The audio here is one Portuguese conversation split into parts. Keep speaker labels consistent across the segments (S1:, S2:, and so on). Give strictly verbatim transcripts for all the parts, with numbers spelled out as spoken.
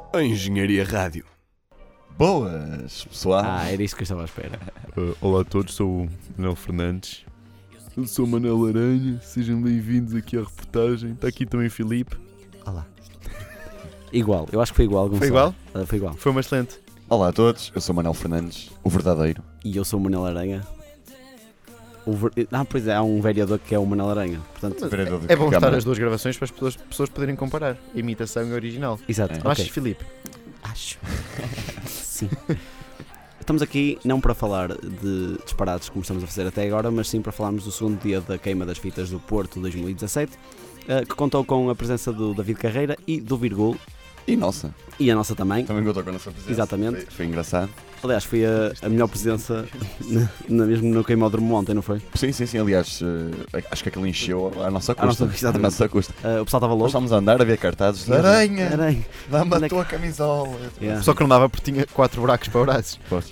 S1: A Engenharia Rádio.
S2: Boas, pessoal.
S3: Ah, era isso que eu estava à espera.
S4: Uh, olá a todos, sou o Manel Fernandes. Eu sou o Manel Aranha, sejam bem-vindos aqui à reportagem. Está aqui também o Filipe.
S3: Olá. Igual, eu acho que foi igual, Gonçalo.
S4: Foi igual?
S3: Uh, foi igual.
S4: Foi uma excelente.
S2: Olá a todos, eu sou o Manel Fernandes, o verdadeiro.
S3: E eu sou o Manel Aranha. O ver... Ah, pois é, há um vereador que é o Manel Aranha. Portanto,
S2: Vereador de
S4: É bom estar
S2: Câmara.
S4: as duas gravações para as pessoas, pessoas poderem comparar. A imitação e o original.
S3: exato.
S2: É.
S4: Não
S3: Ok.
S4: achas, Filipe?
S3: Acho. Sim. Estamos aqui não para falar de disparates como estamos a fazer até agora, mas sim para falarmos do segundo dia da queima das fitas do Porto dois mil e dezassete, uh, que contou com a presença do David Carreira e do Virgul,
S2: E nossa,
S3: e a nossa também.
S2: também contou com a nossa presença.
S3: Exatamente.
S2: Foi, foi engraçado.
S3: Aliás, foi a, a melhor presença na, na, mesmo no queimódromo ontem, não foi?
S2: Sim, sim, sim. Aliás, eh, acho que aquele encheu a nossa
S3: A nossa-
S2: custa.
S3: exatamente.
S2: A nossa custa.
S3: Uh, o pessoal estava
S2: Nós
S3: louco.
S2: estávamos a andar a ver cartazes de Aranha,
S3: Aranha.
S2: dá-me
S3: Onde
S2: a
S3: é que-
S2: tua camisola.
S3: Yeah.
S4: Só que não dava porque tinha quatro buracos para braços.
S2: Posso?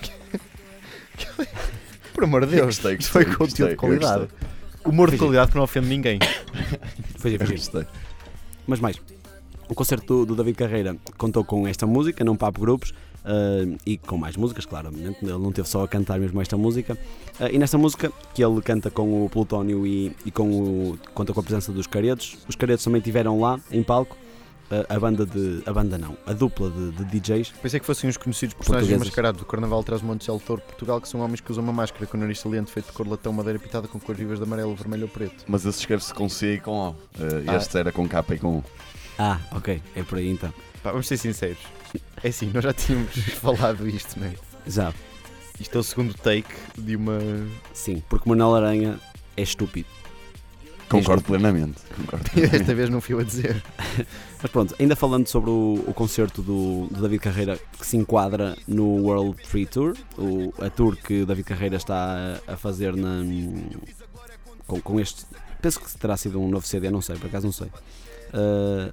S4: Por amor de Deus,
S2: Gostei,
S4: isto foi
S2: gostei,
S4: conteúdo de
S2: gostei,
S4: qualidade. Humor de
S3: Foi
S4: qualidade que não ofende ninguém.
S3: Foi
S2: Eu
S3: divertido.
S2: gostei.
S3: Mas mais, o concerto do, do David Carreira contou com esta música, não papo grupos, uh, e com mais músicas, claramente. Ele não teve só a cantar mesmo esta música. Uh, e nesta música, que ele canta com o Plutónio e, e com o, conta com a presença dos Caretos, os Caretos também estiveram lá, em palco. Uh, a banda de. A banda não, a dupla de, de D Js.
S4: Pensei que fossem os conhecidos personagens
S3: Portugueses.
S4: mascarados do Carnaval traz Montes Alto Touro de Portugal, que são homens que usam uma máscara com o nariz saliente feito de cor latão, madeira pitada com cores vivas de amarelo, vermelho ou preto.
S2: Mas esse escreve-se com C e com O. Eh,
S4: Ah.
S2: Este era com K e com U.
S3: Ah, ok, é por aí então.
S4: Pá, vamos ser sinceros. É assim, nós já tínhamos falado isto, não é?
S3: Já,
S4: Isto é o segundo take de uma...
S3: sim, porque Manuel Aranha é estúpido.
S2: Concordo plenamente. Concordo plenamente.
S4: Desta vez não fui eu a dizer.
S3: Mas pronto, ainda falando sobre o, o concerto do, do David Carreira, que se enquadra no World Free Tour, o, a tour que o David Carreira está a, a fazer na, com, com este, penso que terá sido um novo C D, não sei, por acaso não sei. Uh,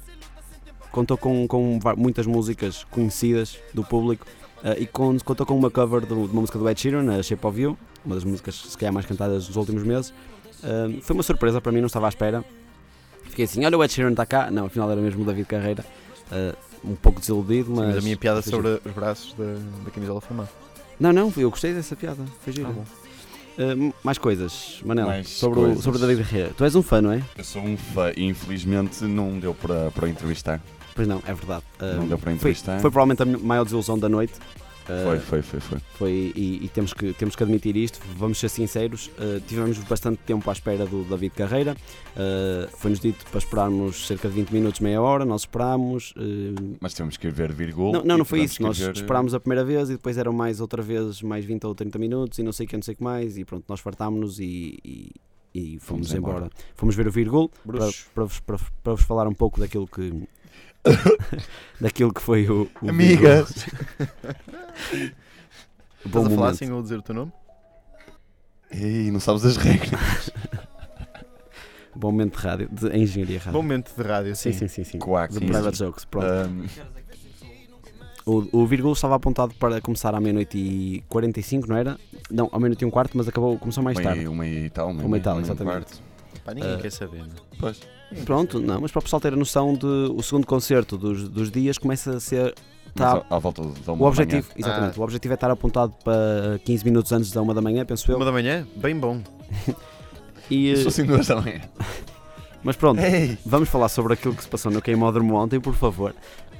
S3: contou com, com va- muitas músicas conhecidas do público, uh, e con- contou com uma cover do- de uma música do Ed Sheeran, a Shape of You, uma das músicas se calhar mais cantadas dos últimos meses. Uh, foi uma surpresa para mim, não estava à espera. Fiquei assim, olha o Ed Sheeran está cá. Não, afinal era mesmo o David Carreira. Uh, um pouco desiludido, mas...
S4: Mas a minha piada
S3: foi
S4: sobre
S3: giro.
S4: os braços da, da camisola fumada.
S3: Não, não, eu gostei dessa piada, foi giro.
S4: Ah, bom.
S3: Uh, mais coisas, Manel,
S2: Mais
S3: sobre, O,
S2: coisas.
S3: sobre o David Carreira. Tu és um fã, não é?
S2: Eu sou um fã e infelizmente não deu para, para o entrevistar.
S3: Pois não, é verdade. Uh,
S2: Não deu para
S3: foi,
S2: entrevistar.
S3: foi provavelmente a maior desilusão da noite. Uh,
S2: Foi, foi, foi, foi.
S3: Foi, e, e temos, que, temos que admitir isto, vamos ser sinceros, uh, tivemos bastante tempo à espera do David Carreira, uh, foi-nos dito para esperarmos cerca de vinte minutos, meia hora, nós esperámos. Uh,
S2: Mas temos que ir ver vírgula.
S3: não, não, não
S2: e
S3: foi
S2: tivemos
S3: isso,
S2: que
S3: nós
S2: ver,
S3: esperámos a primeira vez e depois eram mais outra vez mais vinte ou trinta minutos e não sei o que, não sei o que mais, e pronto, nós fartámos-nos e, e, e fomos,
S2: Fomos
S3: embora.
S2: embora.
S3: Fomos ver o Virgul para,
S4: Bruxos.
S3: para, vos, para, para vos falar um pouco daquilo que daquilo que foi o, o
S2: Amigas!
S3: Virgul. Bom
S4: Estás a falar
S3: momento.
S4: assim ou dizer o teu nome?
S2: Ei, não sabes as regras.
S3: Bom momento de rádio, de engenharia rádio.
S4: Bom momento de rádio,
S3: Sim,
S4: sim.
S3: sim, sim, sim.
S2: Quack.
S3: The Private Jokes, pronto.
S2: Ahm,
S3: O, o Virgul estava apontado para começar à meia-noite e quarenta e cinco, não era? Não, à meia-noite e um quarto, mas acabou, começou mais
S2: uma,
S3: tarde.
S2: e- uma e tal, uma,
S3: Uma e tal,
S2: um
S3: exatamente.
S2: quarto.
S4: Pá, ninguém
S3: Ah.
S4: quer saber, não é?
S2: Pois.
S3: Pronto, não, mas para o pessoal ter a noção de o segundo concerto dos, dos dias começa a ser. Tá,
S2: Mas à, à volta da uma
S3: o
S2: da
S3: objetivo,
S2: manhã.
S3: exatamente,
S4: Ah.
S3: o objetivo é estar apontado para quinze minutos antes da uma da manhã, penso eu.
S4: Uma da manhã? Bem bom.
S3: E,
S2: Isso
S3: eh,
S2: assim duas da manhã.
S3: mas pronto,
S2: Ei!
S3: vamos falar sobre aquilo que se passou no Queimódromo ontem, por favor.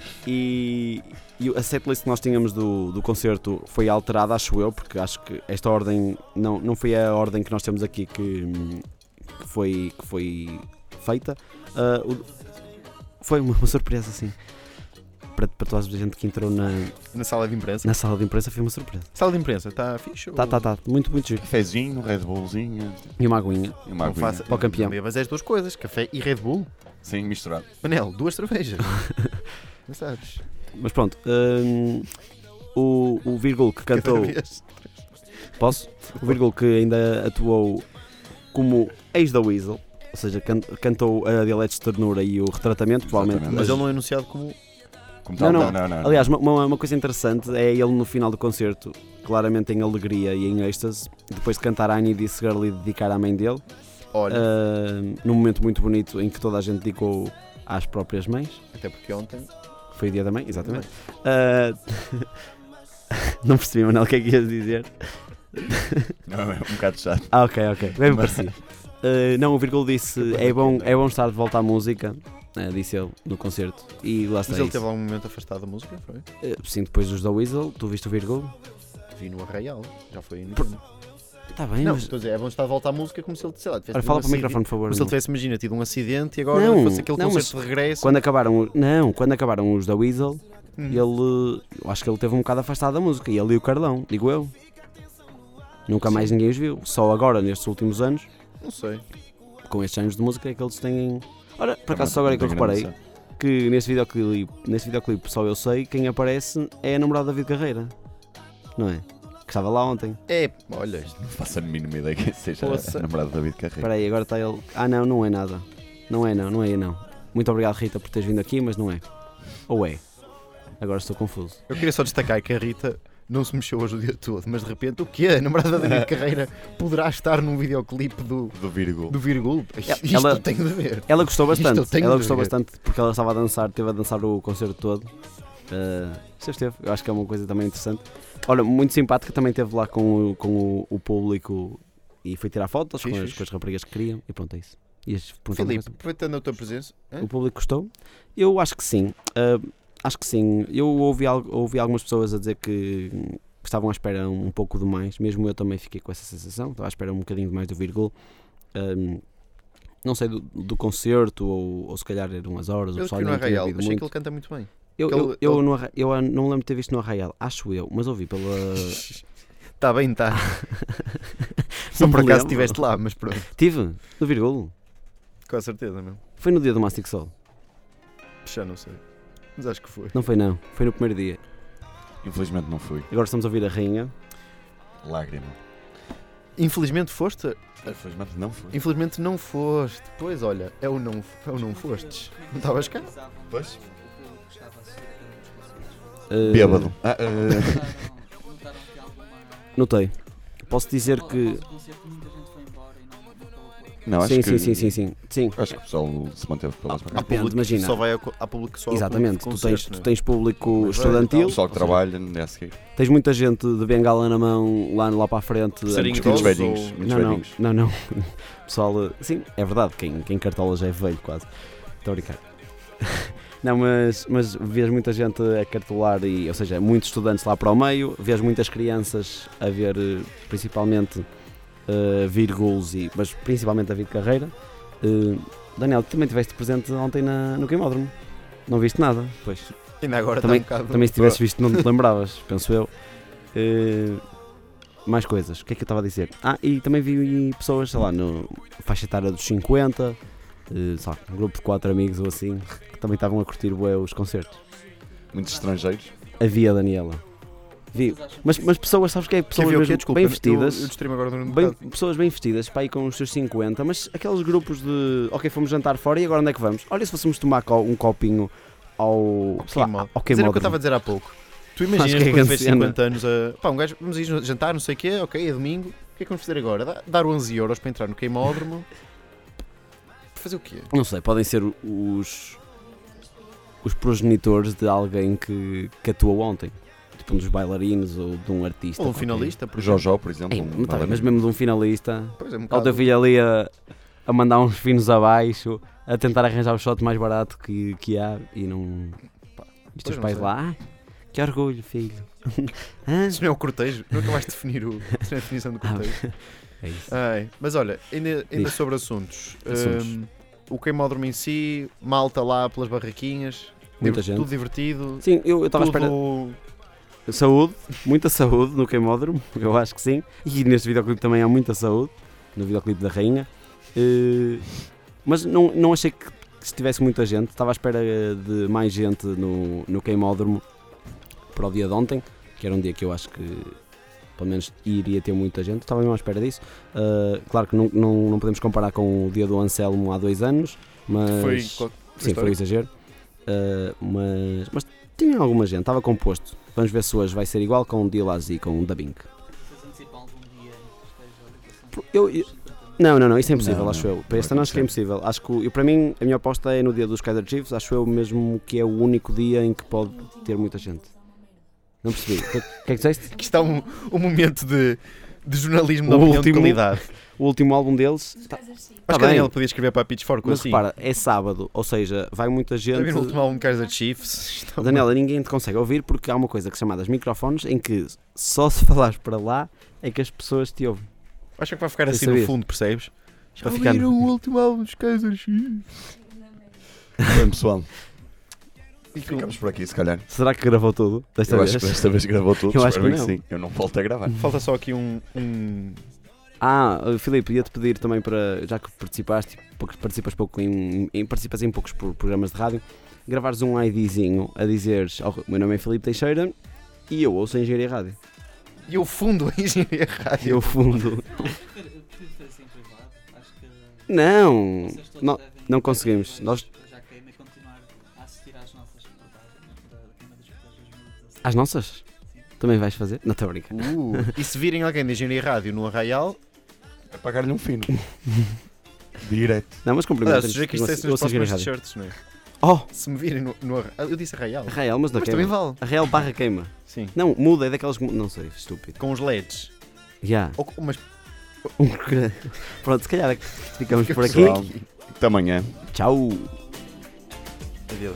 S3: E, e a setlist que nós tínhamos do, do concerto foi alterada, acho eu, porque acho que esta ordem não, não foi a ordem que nós temos aqui que, que, foi, que foi feita. Ah, o- foi uma, uma surpresa, assim. Para, para toda a gente que entrou na,
S4: Na sala de imprensa.
S3: na sala de imprensa foi uma surpresa.
S4: Sala de imprensa, está fixe?
S3: Tá, tá, tá, muito, muito giro.
S2: Cafezinho, Red Bullzinho
S3: E uma aguinha.
S2: e uma
S4: Não
S2: aguinha.
S4: faça,
S3: Para o campeão.
S4: não bebas as duas coisas, café e Red Bull.
S2: Sim, misturado.
S4: Manel, duas cervejas. Não sabes?
S3: Mas pronto, hum, o, o Virgul que cantou.
S4: Cada vez.
S3: Posso? O Virgul que ainda atuou como ex da Weasel, ou seja, can- cantou a Dialetos de Ternura e o Retratamento, provavelmente.
S2: Exatamente.
S4: Mas ele não é anunciado como...
S2: Como
S3: Não,
S2: tal,
S3: não.
S2: não, não.
S3: Aliás, uma, uma uma coisa interessante é ele no final do concerto, claramente em alegria e em êxtase, depois de cantar I Need This Girl e dedicar à mãe dele,
S4: Olha,
S3: uh, num momento muito bonito em que toda a gente dedicou às próprias mães.
S4: até porque ontem
S3: Foi o dia da mãe, exatamente. Uh, não percebi, Manel, o que é que ias dizer?
S2: Não, é um bocado chato.
S3: Ah, ok, ok. Bem me parecia. Uh, não, o Virgul disse, é bom, é bom estar de volta à música, uh, disse ele no concerto. E lá está.
S1: Mas ele
S3: isso.
S1: teve algum momento afastado da música, foi?
S3: Uh, sim, depois dos da Weasel, tu viste o Virgul?
S1: Vi no Arraial, já foi aí no
S3: Por- Está bem,
S1: Não,
S3: mas...
S1: estou a dizer, é bom estar de volta à música como se ele, sei lá, tivesse
S3: Ora,
S1: tido
S3: fala
S1: um
S3: para o
S1: acidente-
S3: microfone, por favor.
S1: Como se ele tivesse, imagina, tido um acidente e agora
S3: Não,
S1: fosse aquele
S3: não,
S1: concerto de regresso.
S3: Quando acabaram, o- não, quando acabaram os da Weasel,
S1: Hum.
S3: ele, eu acho que ele teve um bocado afastado da música, e ele e o Carlão, digo eu. Nunca mais ninguém os viu, só agora, nestes últimos anos,
S1: Não sei.
S3: com estes anos de música, é que eles têm... Ora, por acaso
S2: Também
S3: só agora é que eu
S2: não tenho grande
S3: reparei que neste videoclipe, neste videoclipe só eu sei, quem aparece é a namorada da David Carreira, não é? Que estava lá ontem.
S1: É, olha, isto-
S2: Não faço a mínima ideia que seja
S1: Poça.
S2: a namorada de David Carreira.
S3: Espera aí, agora está ele... Ah não, não é nada. Não é não, não é não. Muito obrigado, Rita, por teres vindo aqui, mas não é. Ou é? Agora estou confuso.
S1: eu queria só destacar que a Rita não se mexeu hoje o dia todo, mas de repente o quê? A namorada da David Carreira poderá estar num videoclipe do,
S2: Do Virgul.
S1: do Virgul? Isto
S3: Ela-
S1: tenho de ver.
S3: Ela gostou
S1: Isto
S3: bastante,
S1: eu tenho
S3: ela
S1: de
S3: gostou
S1: ver.
S3: bastante porque ela estava a dançar, esteve a dançar o concerto todo. Uh, isto esteve, eu acho que é uma coisa também interessante. Olha, muito simpática, também esteve lá com, o, com o, o público e foi tirar fotos
S1: Fixe,
S3: com as,
S1: fixe.
S3: com as raparigas que queriam e pronto, é isso. E as- perguntar uma
S1: Filipe,
S3: coisa.
S1: aproveitando a tua presença, hã?
S3: O público gostou? Eu acho que sim. Uh, acho que sim. Eu ouvi, al- ouvi algumas pessoas a dizer que, que estavam à espera um pouco demais. Mesmo eu também fiquei com essa sensação. Estava à espera um bocadinho demais do Virgul. Um, não sei do, do concerto ou, ou se calhar eram as horas. O
S1: eu
S3: pessoal
S1: fui no
S3: não tinha
S1: Arraial,
S3: ouvido
S1: achei
S3: muito.
S1: que ele canta muito bem.
S3: Eu,
S1: que
S3: eu,
S1: ele-
S3: eu,
S1: ele-
S3: no Arra- eu não lembro de ter visto no Arraial, acho eu, mas ouvi pela.
S1: Está bem, está. Só
S3: Não
S1: por
S3: me
S1: acaso
S3: lembro.
S1: estiveste lá, mas pronto.
S3: Tive, no Virgul.
S1: Com certeza, meu.
S3: Foi no dia do Mastic Soul.
S1: Já não sei. Mas acho que foi.
S3: Não foi, não. Foi no primeiro dia.
S2: Infelizmente não fui.
S3: Agora estamos a ouvir a rainha.
S2: Lágrima.
S1: Infelizmente foste.
S2: Infelizmente não fui.
S1: Infelizmente não foste. Pois olha, é o não, é o não fostes. Não estavas cá?
S2: Pois?
S3: Uh,
S2: Bêbado. Ah, ah,
S3: Notei. Posso dizer que.
S2: não, acho
S3: Sim,
S2: que...
S3: sim, sim, sim, sim. Sim.
S2: Acho que o pessoal se manteve pelas
S1: Há
S2: manhãs.
S3: Depende,
S1: público
S3: imagina.
S1: que só vai a, co- há público que só vai a
S3: Exatamente. Tu
S1: concertos,
S3: tens,
S1: não é?
S3: tu tens público
S1: Mas vai,
S2: O
S3: estudantil,
S2: pessoal que
S1: Ou seja-
S2: trabalha, não é a seguir.
S3: tens muita gente de bengala na mão lá, lá para a frente. a
S1: Sarinho
S3: discutir-
S2: Muitos
S1: idosos
S2: velhinhos.
S1: ou-
S2: Muitos
S3: Não, não,
S2: velhinhos.
S3: não, não. Pessoal, eh, sim, é verdade, quem, quem cartola já é velho quase. Estou a brincar. Não, mas, mas vês muita gente a cartolar, e, ou seja, muitos estudantes lá para o meio, vês muitas crianças a ver eh, principalmente uh, Virguls, e, mas principalmente David Carreira. Uh, Daniel, tu também estiveste presente ontem na, no Queimódromo, não viste nada? Pois,
S1: Ainda agora
S3: Também-
S1: está um bocado.
S3: também se tivesses visto não te lembravas, penso eu. Uh, mais coisas, o que é que eu estava a dizer? Ah, e também vi pessoas, sei lá, no faixa etária dos cinquenta, uh, sei lá, um grupo de quatro amigos ou assim, que também estavam a curtir bué os concertos.
S2: Muitos estrangeiros.
S3: Havia a Daniela. Vi. Mas, mas pessoas, sabes que é?
S1: Quer
S3: Pessoas
S1: ver o quê?
S3: mesmo
S1: Desculpa,
S3: bem
S1: eu-
S3: vestidas.
S1: Eu distraí-me agora durante um
S3: Bem,
S1: bocado.
S3: pessoas bem vestidas, para aí com os seus cinquenta, mas aqueles grupos de ok, fomos jantar fora e agora onde é que vamos? Olha, se fôssemos tomar co- um copinho ao, sei lá,
S1: Queimó-
S3: ao
S1: Mas era o que eu
S3: queimódromo.
S1: estava a dizer há pouco. Tu
S3: Acho que
S1: imaginas
S3: é
S1: depois de ver
S3: grande
S1: cinquenta anos a. Pá, um gajo, vamos ir jantar, não sei o quê, ok, é domingo. O que é que vamos fazer agora? Dá- Dar onze euros para entrar no queimódromo. Fazer o quê?
S3: Não sei, podem ser os os progenitores de alguém que, que atuou ontem, tipo um dos bailarinos ou de um artista.
S1: Ou um
S3: qualquer.
S1: finalista, por
S2: O
S1: exemplo.
S2: Jojó, por exemplo.
S3: Ei,
S2: um
S3: não tá bem,
S2: bailarino.
S3: mas mesmo de um finalista.
S1: Pois é, um
S3: Ou o
S1: bocado.
S3: teu filho ali a, a mandar uns finos abaixo, a tentar arranjar o shot mais barato que, que há e não. Pá, e os teus
S1: Pois, não
S3: pais
S1: sei.
S3: lá, ah, que orgulho, filho. Hã?
S1: Isso não é o cortejo? Não acabaste de definir o, isso não é a definição do
S3: Ah,
S1: cortejo.
S3: é isso.
S1: Ai, mas olha, ainda, ainda
S3: Diz.
S1: sobre assuntos.
S3: Assuntos.
S1: Hum, o queimódromo em si, malta lá pelas barraquinhas.
S3: Muita
S1: diver-
S3: gente.
S1: Tudo divertido.
S3: Sim, eu eu estava à espera.
S1: Tudo...
S3: Saúde, muita saúde no queimódromo, eu acho que sim. E neste videoclipe também há muita saúde, no videoclipe da Rainha. Eh, mas não, não achei que estivesse muita gente, estava à espera de mais gente no, no queimódromo para o dia de ontem, que era um dia que eu acho que pelo menos iria ter muita gente, estava mesmo à espera disso. Eh, claro que não, não, não podemos comparar com o dia do Anselmo há dois anos, mas
S1: Foi.
S3: sim, foi um exagero. Eh, mas, mas tinha alguma gente, estava composto. Vamos ver se hoje vai ser igual com o Dilaz e com o Dabink.
S5: Vocês antecipam algum dia em que esteja a ligação?
S3: Eu- eu-
S5: absolutamente
S3: Não, não, não, isso é impossível,
S2: Não,
S3: acho
S2: não,
S3: eu. Para
S2: não
S3: este
S2: vai
S3: ano acho que é
S2: acontecer.
S3: impossível. Acho que, o- eu, para mim, a minha aposta é no dia dos Kaiser Chiefs. Acho eu mesmo que é o único dia em que pode ter muita gente. Não percebi. O que, o que é que disseste?
S1: Aqui está um, um momento de, de jornalismo de
S3: O
S1: opinião
S3: último-
S1: de qualidade.
S3: O último álbum deles. Tá,
S1: Acho
S3: tá
S1: que a
S3: bem,
S1: Daniela podia escrever para a Pitchfork
S3: mas
S1: assim.
S3: repara, é sábado, ou seja, vai muita
S1: Já
S3: gente.
S1: vi no último álbum de Kaiser Chiefs. Isto é uma-
S3: Daniela, ninguém te consegue ouvir porque há uma coisa que se chama microfones em que só se falares para lá é que as pessoas te ouvem.
S1: Acho que vai ficar
S3: Sem
S1: assim
S3: saber.
S1: no fundo, percebes?
S3: Vai ficar no-
S4: o último álbum dos Kaiser Chiefs.
S2: Bem, pessoal,
S1: E com-
S2: ficamos por aqui, se calhar.
S3: Será que gravou tudo desta
S2: Eu
S3: vez?
S2: acho que desta vez gravou tudo.
S3: Eu acho
S2: espero
S3: que
S2: bem
S3: não.
S2: sim. Eu não volto a gravar.
S1: Falta só aqui um. um...
S3: Ah, uh, Filipe, ia-te pedir também para, já que participaste, pouco- participas pouco em, em- participas em poucos pro- programas de rádio, gravares um IDzinho a dizeres: "Oh, o meu nome é Filipe Teixeira e eu ouço a Engenharia Rádio."
S1: E eu fundo a engenharia rádio.
S3: Eu fundo.
S5: Assim, Acho que
S3: Não,
S5: vocês todos
S3: não,
S5: devem
S3: não conseguimos. Nós,
S5: já queima e continuar a assistir às nossas reportagens da queima dos Portugueses dois mil e dezassete.
S3: às nossas? Também vais fazer? Não estou a brincar.
S1: Uh, e se virem alguém de engenharia rádio no Arraial,
S2: É pagar-lhe um fino. Direto.
S3: Não, mas
S1: aliás,
S3: cumprimento.
S1: sugiro que isto
S3: eu
S1: seja nos
S3: ouço a Engenharia
S1: próximos
S3: Rádio.
S1: t-shirts, não é?
S3: Oh,
S1: Se me virem no, no Arraial. Eu disse Arraial.
S3: Arraial, mas da
S1: Mas também
S3: queima.
S1: vale.
S3: Arraial barra queima.
S1: Sim.
S3: Não, muda, é daquelas. que mu- Não sei, estúpido.
S1: Com os L E Ds.
S3: Já.
S1: Ou, mas
S3: Um gra- Pronto, se calhar ficamos por aqui.
S2: Pessoal, até amanhã.
S3: Tchau.
S1: adeus.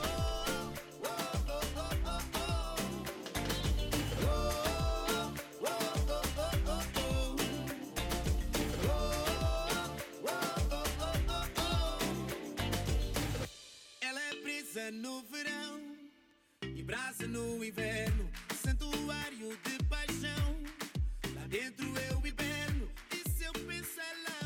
S6: Ela é brisa no verão e brasa no inverno, santuário de paixão. Lá dentro eu hiberno e se eu penso ela